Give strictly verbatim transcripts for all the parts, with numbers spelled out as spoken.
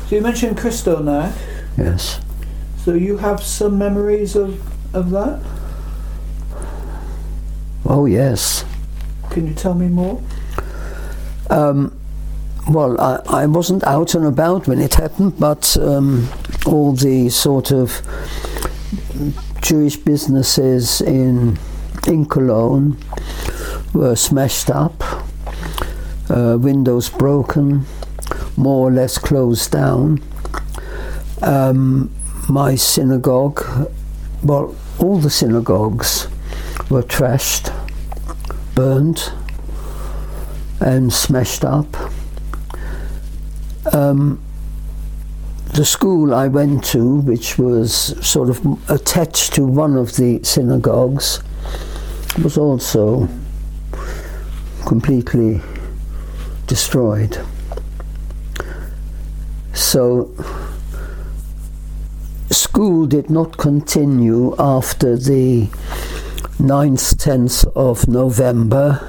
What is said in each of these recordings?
So you mentioned Kristallnacht. Yes. So you have some memories of, of that? Oh, yes. Can you tell me more? Um, well, I, I wasn't out and about when it happened, but um, all the sort of Jewish businesses in, in Cologne were smashed up, uh, windows broken, more or less closed down. Um, my synagogue, well, all the synagogues were trashed, burned and smashed up. Um, the school I went to, which was sort of attached to one of the synagogues, was also completely destroyed. So school did not continue after the ninth, tenth of November,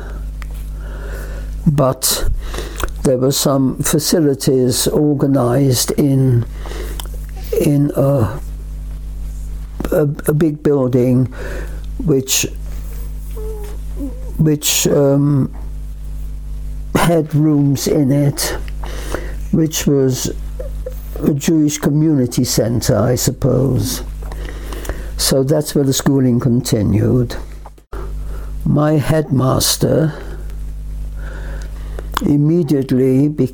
but there were some facilities organized in in a, a, a big building which which um, had rooms in it, which was a Jewish community center, I suppose. So that's where the schooling continued. My headmaster immediately be,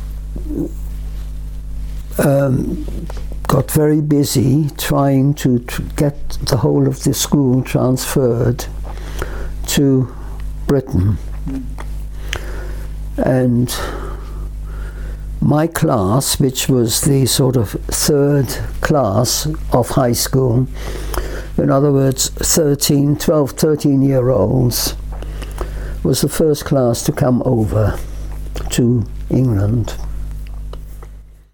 um, got very busy trying to tr get the whole of the school transferred to Britain. Mm. And my class, which was the sort of third class of high school, in other words, thirteen, twelve, thirteen year olds, was the first class to come over to England.